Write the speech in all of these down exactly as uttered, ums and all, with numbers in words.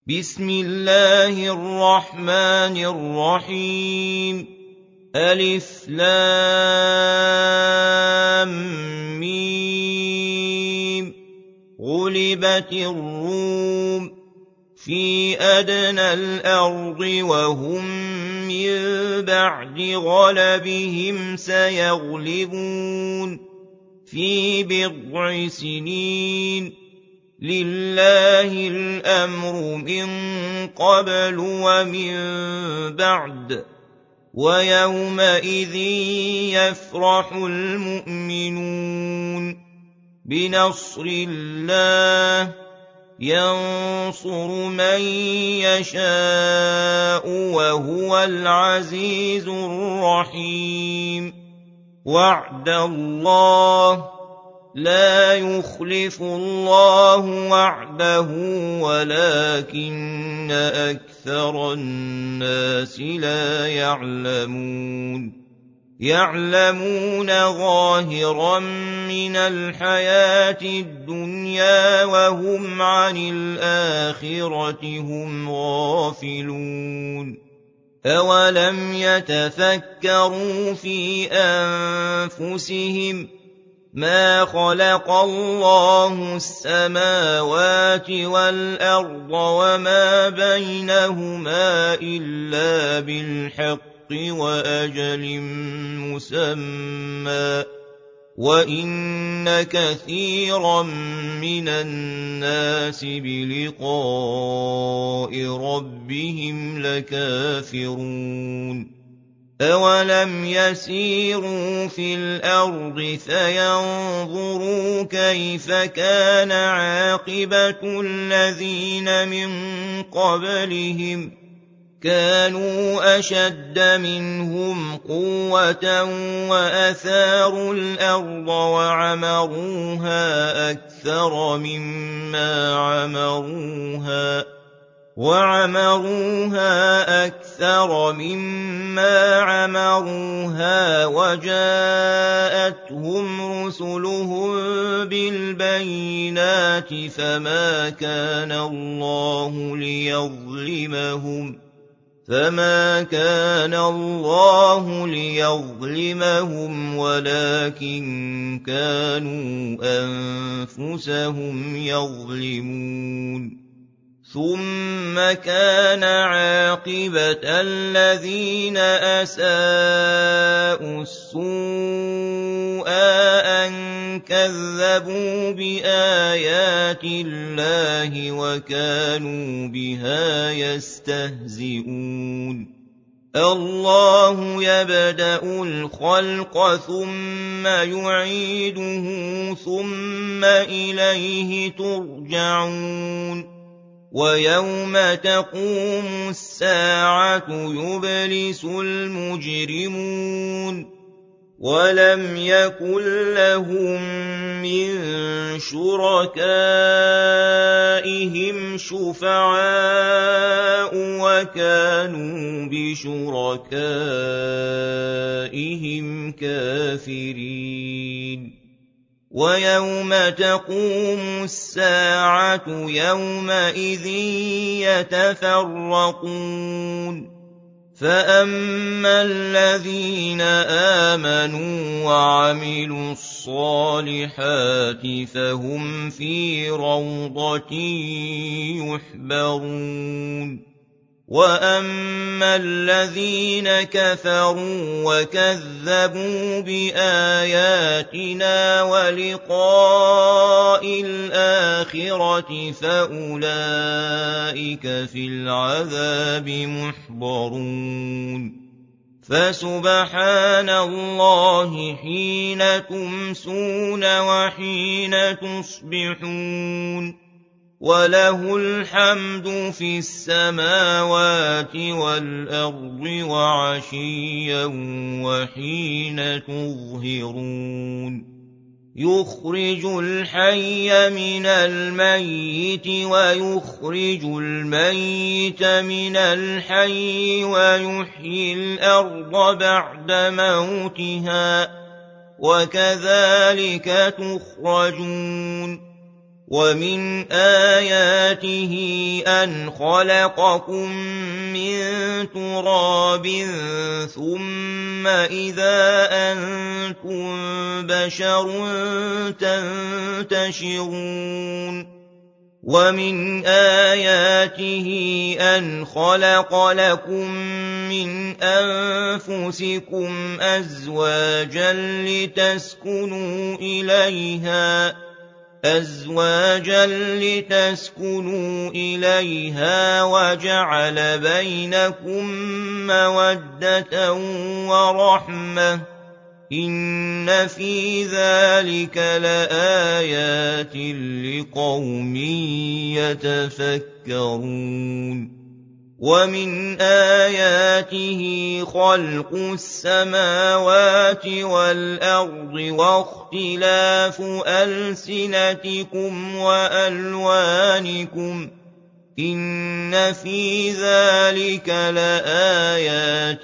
بسم الله الرحمن الرحيم ألف لام ميم غلبت الروم في أدنى الأرض وهم من بعد غلبهم سيغلبون في بضع سنين لله الأمر من قبل ومن بعد ويومئذ يفرح المؤمنون بنصر الله ينصر من يشاء وهو العزيز الرحيم وعد الله لا يخلف الله وعده ولكن أكثر الناس لا يعلمون يعلمون ظاهرا من الحياة الدنيا وهم عن الآخرة هم غافلون أولم يتفكروا في أنفسهم ما خلق الله السماوات والأرض وما بينهما إلا بالحق وأجل مسمى وإن كثيرا من الناس بلقاء ربهم لكافرون أولم يسيروا في الأرض فينظروا كيف كان عاقبة الذين من قبلهم كانوا أشد منهم قوة وأثاروا الأرض وعمروها أكثر مما عمروها وعمروها أكثر مما عمروها وجاءتهم رسلهم بالبينات فما كان الله ليظلمهم فما كان الله ليظلمهم ولكن كانوا أنفسهم يظلمون ثم كان عاقبة الذين أساءوا السوء أن كذبوا بآيات الله وكانوا بها يستهزئون الله يبدأ الخلق ثم يعيده ثم إليه ترجعون ويوم تقوم الساعة يبلس المجرمون ولم يكن لهم من شركائهم شفعاء وكانوا بشركائهم كافرين ويوم تقوم الساعة يومئذ يتفرقون فأما الذين آمنوا وعملوا الصالحات فهم في روضة يحبرون وأما الذين كفروا وكذبوا بآياتنا ولقاء الآخرة فأولئك في العذاب محضرون فسبحان الله حين تمسون وحين تصبحون وله الحمد في السماوات والأرض وعشيا وحين تظهرون يخرج الحي من الميت ويخرج الميت من الحي ويحيي الأرض بعد موتها وكذلك تخرجون وَمِنْ آيَاتِهِ أَنْ خَلَقَكُم مِّن تُرَابٍ ثُمَّ إِذَا أَنتُم بَشَرٌ تَنتَشِرُونَ وَمِنْ آيَاتِهِ أَنْ خَلَقَ لَكُم مِّنْ أَنفُسِكُمْ أَزْوَاجًا لِّتَسْكُنُوا إِلَيْهَا أَزْوَاجًا لِّتَسْكُنُوا إِلَيْهَا وَجَعَلَ بَيْنَكُم مَّوَدَّةً وَرَحْمَةً ۚ إِنَّ فِي ذَلِكَ لَآيَاتٍ لِّقَوْمٍ يَتَفَكَّرُونَ وَمِنْ آيَاتِهِ خَلْقُ السَّمَاوَاتِ وَالْأَرْضِ وَاخْتِلَافُ أَلْسِنَتِكُمْ وَأَلْوَانِكُمْ ۚ إِنَّ فِي ذَلِكَ لَآيَاتٍ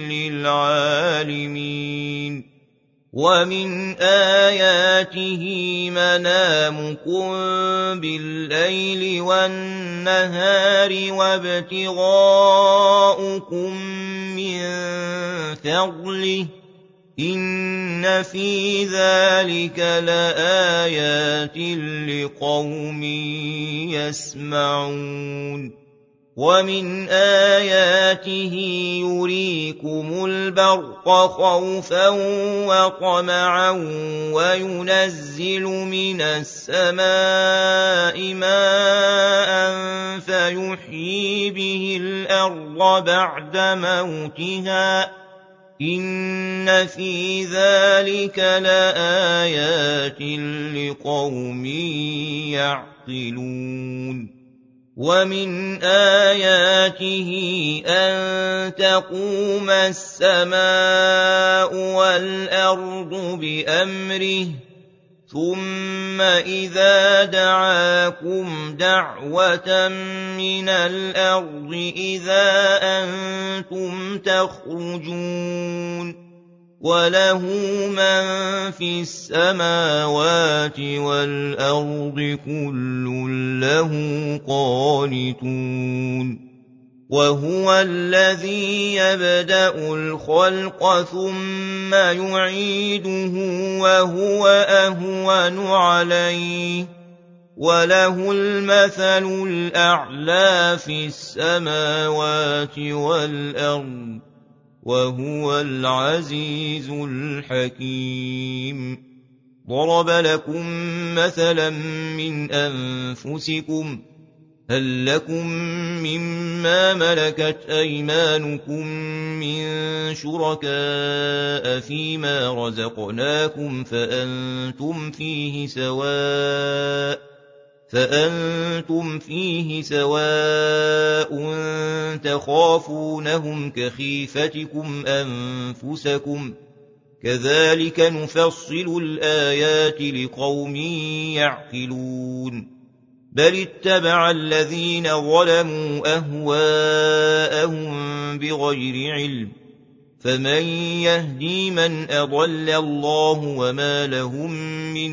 لِّلْعَالِمِينَ وَمِنْ آيَاتِهِ مَنَامُكُم بِاللَّيْلِ وَالنَّهَارِ وَابْتِغَاؤُكُم مِّن فَضْلِهِ ۚ إِنَّ فِي ذَلِكَ لَآيَاتٍ لِّقَوْمٍ يَسْمَعُونَ وَمِنْ آيَاتِهِ يُرِيكُمُ الْبَرْقَ خَوْفًا وَطَمَعًا وَيُنَزِّلُ مِنَ السَّمَاءِ مَاءً فَيُحْيِي بِهِ الْأَرْضَ بَعْدَ مَوْتِهَا ۚ إِنَّ فِي ذَلِكَ لَآيَاتٍ لِّقَوْمٍ يَعْقِلُونَ وَمِنْ آيَاتِهِ أَن تَقُومَ السَّمَاءُ وَالْأَرْضُ بِأَمْرِهِ ثُمَّ إِذَا دَعَاكُمْ دَعْوَةً مِّنَ الْأَرْضِ إِذَا أَنتُمْ تَخْرُجُونَ وَلَهُ مَن فِي السَّمَاوَاتِ وَالْأَرْضِ كُلٌّ لَّهُ قَانِتُونَ وَهُوَ الَّذِي يَبْدَأُ الْخَلْقَ ثُمَّ يُعِيدُهُ وَهُوَ أَهْوَنُ عَلَيْهِ وَلَهُ الْمَثَلُ الْأَعْلَىٰ فِي السَّمَاوَاتِ وَالْأَرْضِ وَهُوَ الْعَزِيزُ الْحَكِيمُ ضَرَبَ لَكُم مَّثَلًا مِّنْ أَنفُسِكُمْ ۖ هَل لَّكُم مِّمَّا مَلَكَتْ أَيْمَانُكُم مِّن شُرَكَاءَ فِيمَا رَزَقْنَاكُمْ فَأَنتُمْ فِيهِ سَوَاءٌ فأنتم فيه سواء تخافونهم كخيفتكم أنفسكم كذلك نفصل الآيات لقوم يعقلون بل اتبع الذين ظلموا أهواءهم بغير علم فمن يهدي من أضل الله وما لهم من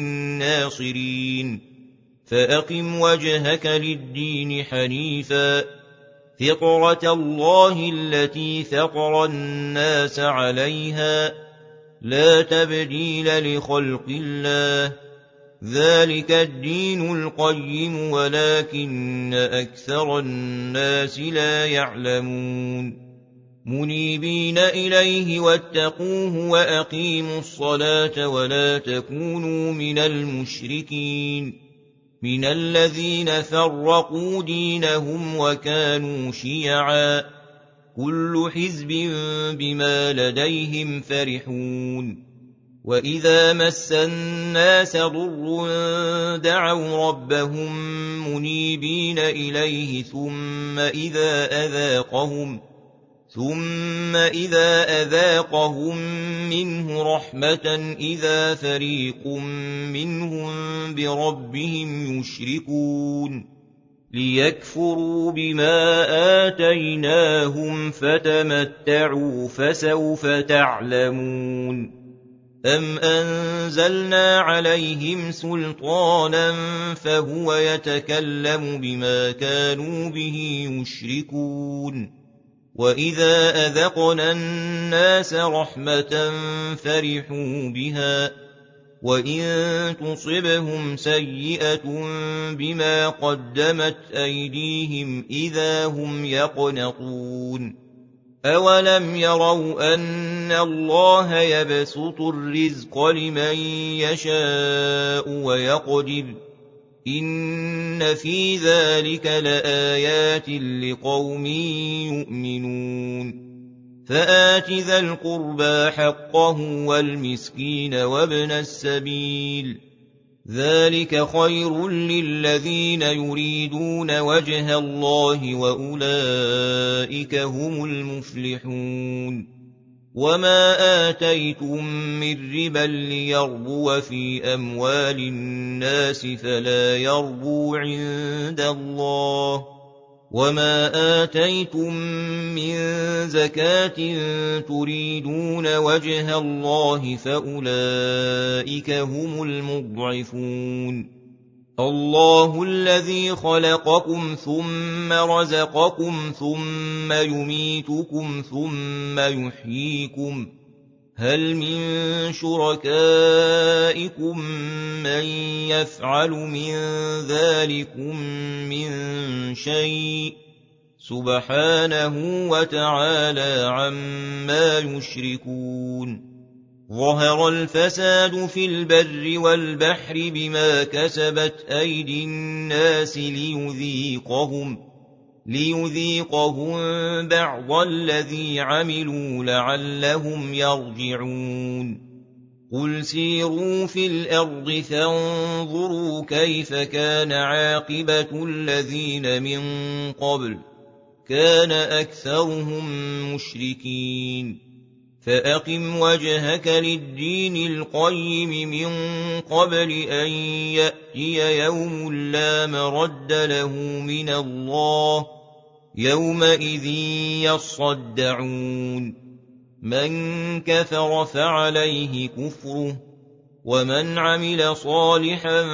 ناصرين فأقم وجهك للدين حنيفا فطرة الله التي فطر الناس عليها لا تبديل لخلق الله ذلك الدين القيم ولكن أكثر الناس لا يعلمون منيبين إليه واتقوه وأقيموا الصلاة ولا تكونوا من المشركين من الذين فرقوا دينهم وكانوا شيعا كل حزب بما لديهم فرحون وإذا مس الناس ضر دعوا ربهم منيبين إليه ثم إذا أذاقهم ثم إذا أذاقهم منه رحمة إذا فريق منهم بربهم يشركون ليكفروا بما آتيناهم فتمتعوا فسوف تعلمون أَمْ أَنزَلْنَا عَلَيْهِمْ سُلْطَانًا فَهُوَ يَتَكَلَّمُ بِمَا كَانُوا بِهِ يُشْرِكُونَ وَإِذَا أَذَقْنَا النَّاسَ رَحْمَةً فَرِحُوا بِهَا وَإِن تُصِبْهُمْ سَيِّئَةٌ بِمَا قَدَّمَتْ أَيْدِيهِمْ إِذَا هُمْ يَقْنَطُونَ أَوَلَمْ يَرَوْا أَنَّ اللَّهَ يَبْسُطُ الرِّزْقَ لِمَن يَشَاءُ وَيَقْدِرُ إِنَّ فِي ذَلِكَ لَآيَاتٍ لِقَوْمٍ يُؤْمِنُونَ فَآتِ ذَا الْقُرْبَى حَقَّهُ وَالْمِسْكِينَ وَابْنَ السَّبِيلِ ذَلِكَ خَيْرٌ لِّلَّذِينَ يُرِيدُونَ وَجْهَ اللَّهِ وَأُولَئِكَ هُمُ الْمُفْلِحُونَ وَمَا آتَيْتُم مِّن رِّبًا لِّيَرْبُوَ فِي أَمْوَالِ النَّاسِ فَلَا يَرْبُو عِندَ اللَّهِ وَمَا آتَيْتُم مِّن زَكَاةٍ تُرِيدُونَ وَجْهَ اللَّهِ فَأُولَئِكَ هُمُ المضعفون اللَّهُ الَّذِي خَلَقَكُمْ ثُمَّ رَزَقَكُمْ ثُمَّ يُمِيتُكُمْ ثُمَّ يُحْيِيكُمْ هَلْ مِن شُرَكَائِكُم مَّن يَفْعَلُ مِن ذَٰلِكُم مِّن شَيْءٍ سُبْحَانَهُ وَتَعَالَىٰ عَمَّا يُشْرِكُونَ ظَهَرَ الْفَسَادُ فِي الْبَرِّ وَالْبَحْرِ بِمَا كَسَبَتْ أَيْدِي النَّاسِ لِيُذِيقَهُمْ لِيُذِيقَهُم بَعْضَ الَّذِي عَمِلُوا لَعَلَّهُمْ يَرْجِعُونَ قُلْ سِيرُوا فِي الْأَرْضِ فَانظُرُوا كَيْفَ كَانَ عَاقِبَةُ الَّذِينَ مِن قَبْلُ كَانَ أَكْثَرُهُم مُّشْرِكِينَ فَأَقِمْ وَجْهَكَ لِلدِّينِ الْقَيِّمِ مِن قَبْلِ أَن يَأْتِيَ يَوْمٌ لَّا مَرَدَّ لَهُ مِنَ اللَّهِ يَوْمَئِذٍ يَصَّدَّعُونَ مَن كَفَرَ فَعَلَيْهِ كُفْرُهُ وَمَنْ عَمِلَ صَالِحًا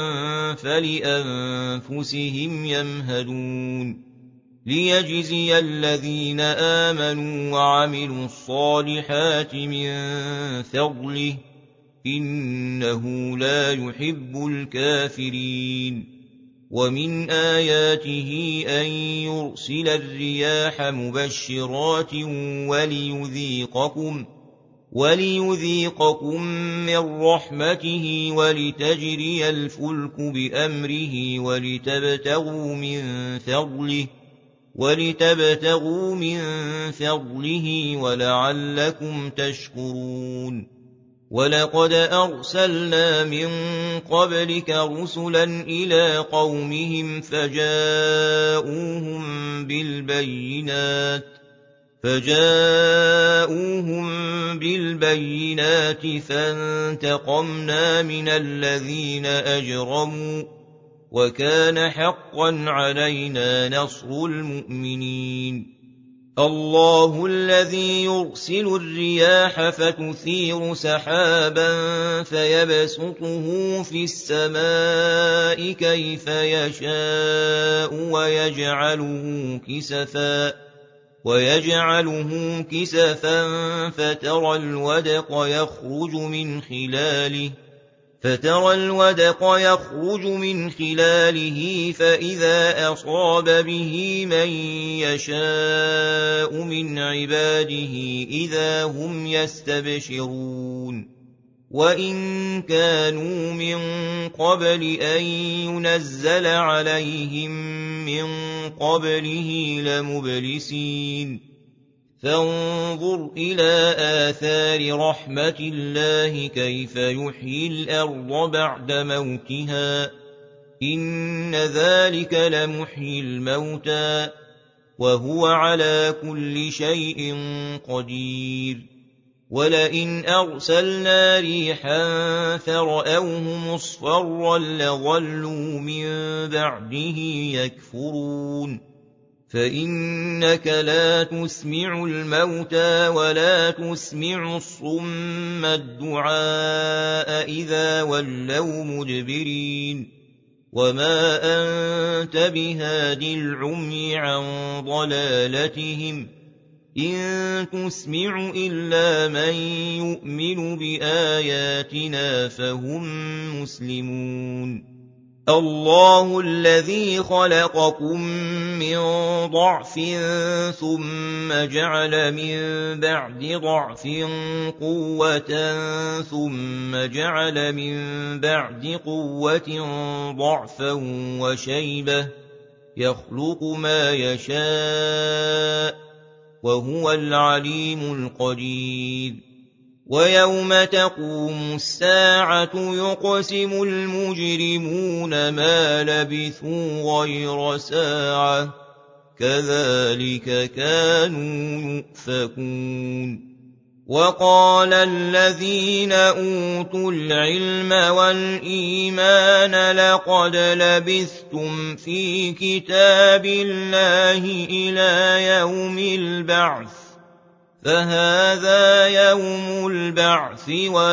فَلِأَنفُسِهِمْ يَمْهَدُونَ لِيَجْزِيَ الَّذِينَ آمَنُوا وَعَمِلُوا الصَّالِحَاتِ مِن فَضْلِهِ إِنَّهُ لَا يُحِبُّ الْكَافِرِينَ وَمِنْ آيَاتِهِ أَن يُرْسِلَ الرِّيَاحَ مُبَشِّرَاتٍ وَلِيُذِيقَكُمْ وَلِيُذِيقَكُم مِّن رَّحْمَتِهِ وَلِتَجْرِيَ الْفُلْكُ بِأَمْرِهِ وَلِتَبْتَغُوا مِن فَضْلِهِ وَلِتَبْتَغُوا مِن فَضْلِهِ وَلَعَلَّكُمْ تَشْكُرُونَ وَلَقَدْ أَرْسَلْنَا مِن قَبْلِكَ رُسُلًا إِلَىٰ قَوْمِهِمْ فَجَاءُوهُم بِالْبَيِّنَاتِ فَجَاءُوهُم بِالْبَيِّنَاتِ فَانتَقَمْنَا مِنَ الَّذِينَ أَجْرَمُوا وَكَانَ حَقًّا عَلَيْنَا نَصْرُ الْمُؤْمِنِينَ اللَّهُ الَّذِي يُرْسِلُ الرِّيَاحَ فَتُثِيرُ سَحَابًا فَيَبْسُطُهُ فِي السَّمَاءِ كَيْفَ يَشَاءُ وَيَجْعَلُهُ كِسَفًا وَيَجْعَلُهُ كِسَفًا فَتَرَى الْوَدْقَ يَخْرُجُ مِنْ خِلَالِهِ فترى الودق يخرج من خلاله فإذا أصاب به من يشاء من عباده إذا هم يستبشرون وإن كانوا من قبل أن ينزل عليهم من قبله لمبلسين فانظر إلى آثار رحمة الله كيف يحيي الأرض بعد موتها إن ذلك لمحيي الموتى وهو على كل شيء قدير ولئن أرسلنا ريحا فرأوه مصفرا لظلوا من بعده يكفرون فإنك لا تسمع الموتى ولا تسمع الصم الدعاء إذا ولوا مدبرين وما أنت بهاد العمي عن ضلالتهم إن تسمع إلا من يؤمن بآياتنا فهم مسلمون الله الذي خلقكم من ضعف ثم جعل من بعد ضعف قوة ثم جعل من بعد قوة ضعفا وشيبة يخلق ما يشاء وهو العليم القدير ويوم تقوم الساعة يقسم المجرمون ما لبثوا غير ساعة كذلك كانوا يؤفكون وقال الذين أوتوا العلم والإيمان لقد لبثتم في كتاب الله إلى يوم البعث فهذا يوم البعث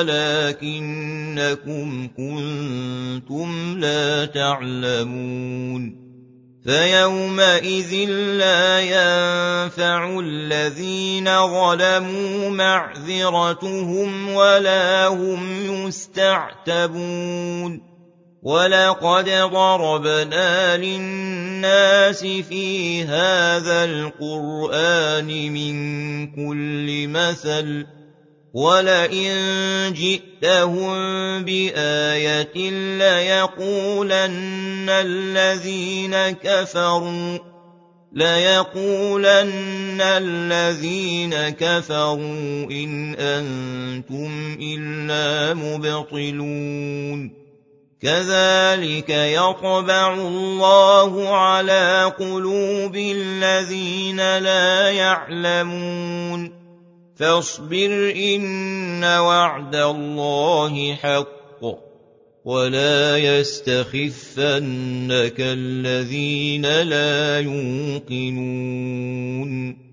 ولكنكم كنتم لا تعلمون فيومئذ لا ينفع الذين ظلموا معذرتهم ولا هم يستعتبون ولقد ضربنا للناس في هذا القرآن من كل مثل ولئن جئتهم بآية ليقولن الذين كفروا ليقولن الذين كفروا إن أنتم إلا مبطلون كذلك يطبع الله على قلوب الذين لا يعلمون فاصبر إن وعد الله حق ولا يستخفنك الذين لا يوقنون